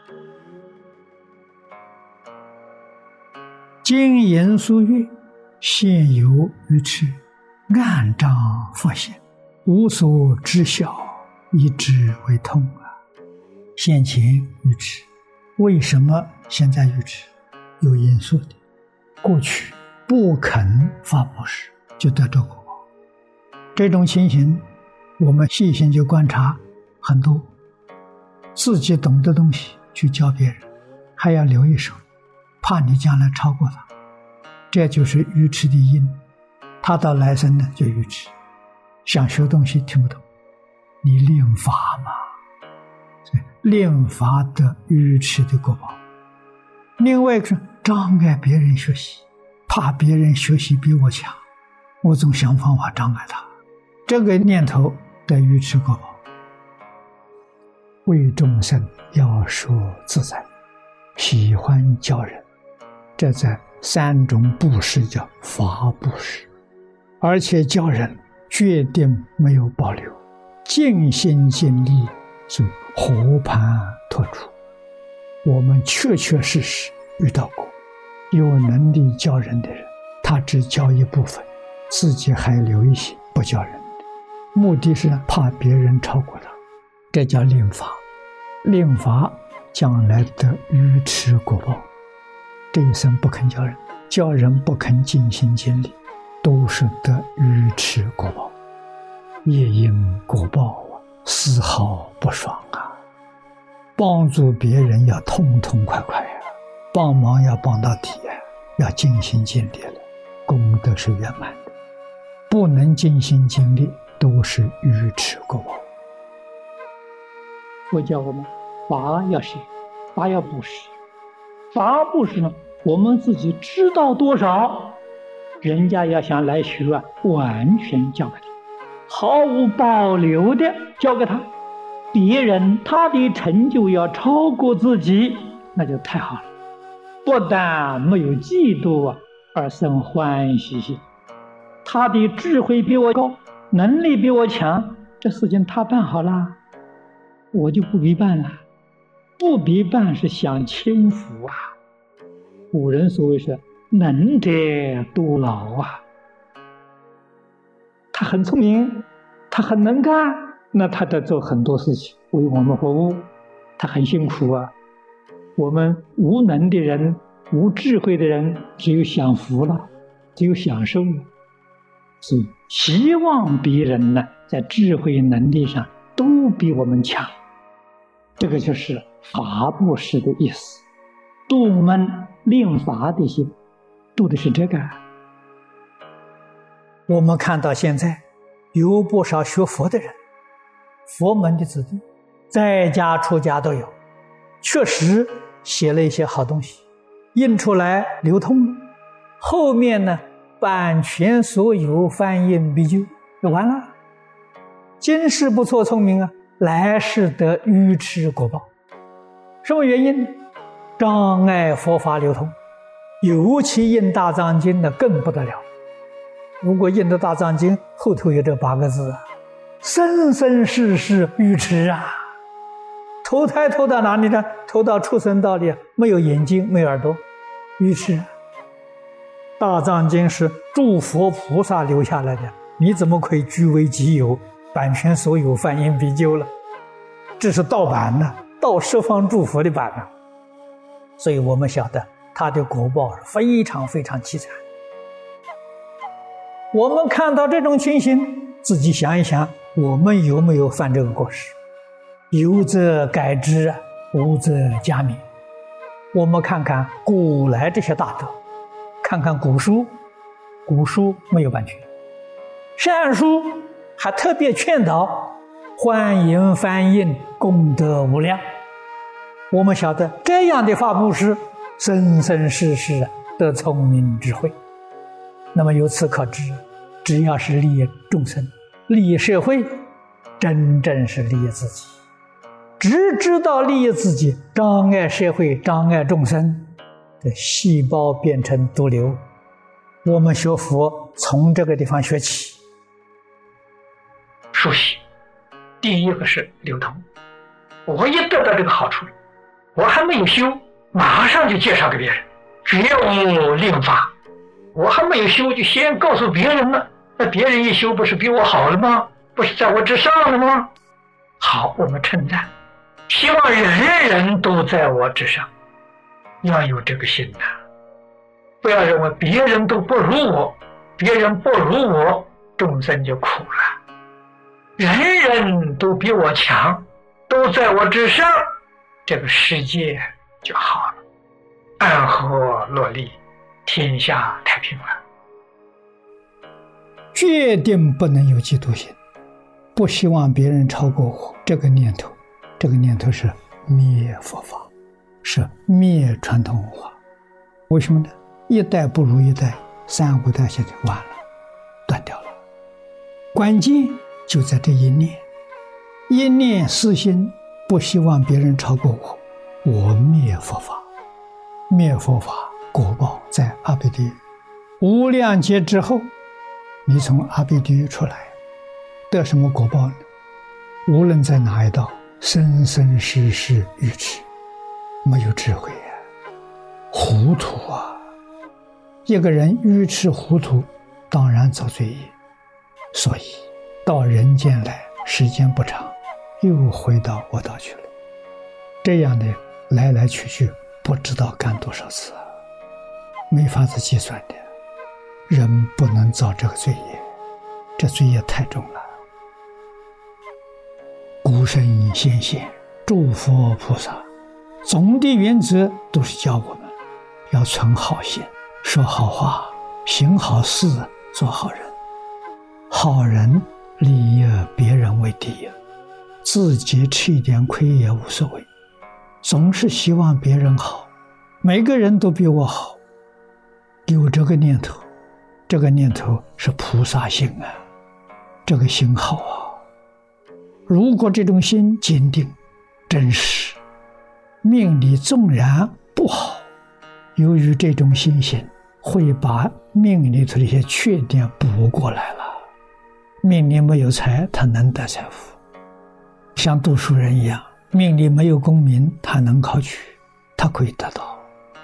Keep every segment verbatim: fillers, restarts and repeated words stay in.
金银书月，现有愚痴，暗障佛性，无所知晓，以之为痛啊！先前愚痴，为什么现在愚痴？有因素的。过去不肯发布施，就得着果报。这种情形，我们细心去观察很多，自己懂的东西去教别人，还要留一手，怕你将来超过他。这就是愚痴的因，他到来生呢就愚痴，想学东西听不懂，你练法嘛，练法得愚痴的果报。另外一个是障碍别人学习，怕别人学习比我强，我总想方法障碍他，这个念头得愚痴果报。为众生要说自在，喜欢教人，这在三种布施叫法布施，而且教人决定没有保留，尽心尽力，是和盘托出。我们确确实实遇到过有能力教人的人，他只教一部分，自己还留一些不教人的，目的是怕别人超过他，这叫令法。令法将来得愚痴果报。这一生不肯教人，教人不肯尽心尽力，都是得愚痴果报。业因果报啊，丝毫不爽啊！帮助别人要痛痛快快啊，帮忙要帮到底啊，要尽心尽力了，功德是圆满的。不能尽心尽力，都是愚痴果报。佛教我们法要学，法要布施。法布施呢，我们自己知道多少，人家要想来学啊，完全教给他，毫无保留的教给他。别人他的成就要超过自己，那就太好了。不但没有嫉妒啊，而生欢喜心。他的智慧比我高，能力比我强，这事情他办好了，我就不必办了。不必办是享清福啊。古人所谓是能者多劳啊。他很聪明，他很能干，那他得做很多事情为我们服务，他很辛苦啊。我们无能的人，无智慧的人，只有享福了，只有享受了。所以希望别人呢，在智慧能力上都比我们强，这个就是法布施的意思。度我们令法的心，度的是这个。我们看到现在有不少学佛的人，佛门的子弟，在家出家都有，确实写了一些好东西，印出来流通了，后面呢版权所有，翻印必究，就完了。今世不错聪明啊，来世得愚痴果报。什么原因？障碍佛法流通，尤其印大藏经的更不得了。如果印的大藏经后头有这八个字啊，生生世世愚痴啊，投胎投到哪里呢？投到畜生道里，没有眼睛没有耳朵，愚痴。大藏经是诸佛菩萨留下来的，你怎么可以据为己有，版权所有，翻印必究了？这是盗版呢，盗十方诸佛的版呢。所以我们晓得他的果报是非常非常凄惨。我们看到这种情形，自己想一想，我们有没有犯这个过失？有则改之，无则加勉。我们看看古来这些大德，看看古书，古书没有版权，善书还特别劝导欢迎翻印，功德无量。我们晓得这样的法布施，生生世世得聪明智慧。那么由此可知，只要是利益众生、利益社会，真正是利益自己。只知道利益自己，障碍社会、障碍众生的细胞变成毒瘤。我们学佛从这个地方学起。熟悉，第一个是流通，我一得到这个好处， 我还没有修，马上就介绍给别人，绝无令法。我还没有修，就先告诉别人了，那别人一修，不是比我好了吗？不是在我之上了吗？好，我们称赞，希望人人都在我之上，要有这个心呐、啊，不要认为别人都不如我，别人不如我，众生就苦了。人人都比我强，都在我之上，这个世界就好了，安和乐利，天下太平了。 决定不能有嫉妒心，不希望别人超过我，这个念头，这个念头是灭佛法，是灭传统文化。为什么呢？一代不如一代，三五代下去完了，断掉了。关键就在这一念，一念私心，不希望别人超过我，我灭佛法，灭佛法果报在阿鼻地狱。无量劫之后，你从阿鼻地狱出来，得什么果报呢？无论在哪一道，生生世世愚痴，没有智慧啊，糊涂啊！一个人愚痴糊涂，当然造罪业。所以到人间来，时间不长，又回到恶道去了。这样的来来去去，不知道干多少次啊，没法子计算的。人不能造这个罪业，这罪业太重了。古圣先贤、诸佛菩萨，总的原则都是教我们要存好心，说好话，行好事，做好人。好人利益别人为第一，自己吃一点亏也无所谓，总是希望别人好，每个人都比我好，有这个念头，这个念头是菩萨心啊，这个心好啊。如果这种心坚定真实，命里纵然不好，由于这种心性会把命里头的一些缺点补过来了。命里没有财，他能得财富，像读书人一样，命里没有功名，他能考取，他可以得到。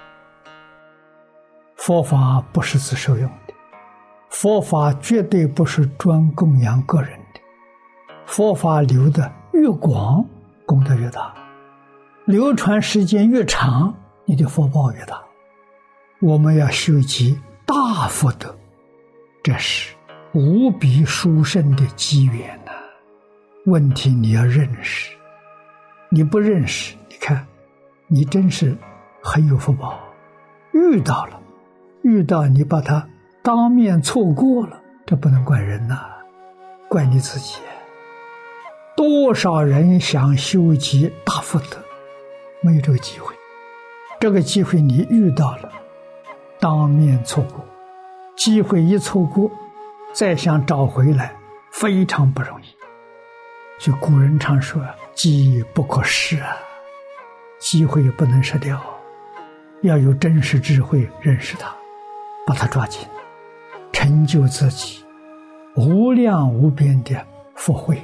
佛法不是自受用的，佛法绝对不是专供养个人的，佛法流的越广，功德越大，流传时间越长，你的福报越大。我们要修集大福德，这是无比殊胜的机缘呐、啊！问题你要认识，你不认识，你看，你真是很有福报，遇到了，遇到你把它当面错过了，这不能怪人呐、啊，怪你自己。多少人想修集大福德，没有这个机会，这个机会你遇到了，当面错过，机会一错过，再想找回来非常不容易。所以古人常说机不可失啊，机会也不能失掉，要有真实智慧认识它，把它抓紧，成就自己无量无边的福慧。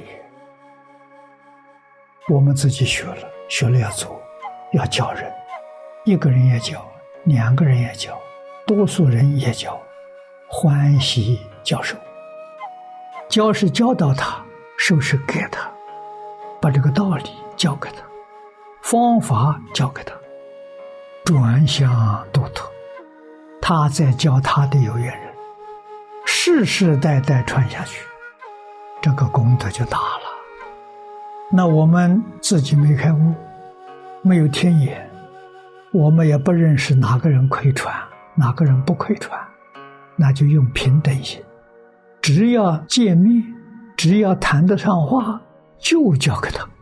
我们自己学了，学了要做，要教人，一个人也教，两个人也教，多数人也教，欢喜教授。教是教导他，授是给他，把这个道理教给他，方法教给他，转向度脱，他在教他的有缘人，世世代代传下去，这个功德就大了。那我们自己没开悟，没有天眼，我们也不认识哪个人可以传，哪个人不可以传，那就用平等心，只要见面，只要谈得上话，就教给他。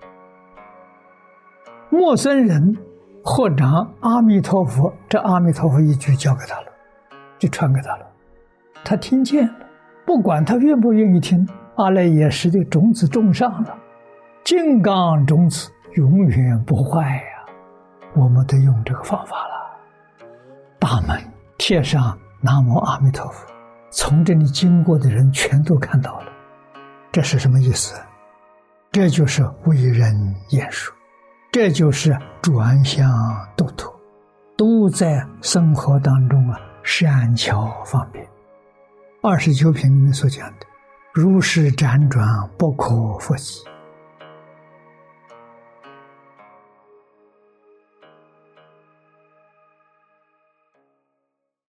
陌生人或者阿弥陀佛，这阿弥陀佛一句教给他了，就传给他了，他听见了，不管他愿不愿意听，阿赖耶识的种子种上了，金刚种子永远不坏呀、啊！我们得用这个方法了。大门贴上南无阿弥陀佛，从这里经过的人全都看到了，这是什么意思？这就是为人演说， 这就是转向度脱，都在生活当中啊善巧方便。二十九品里面所讲的，如是辗转不可复习。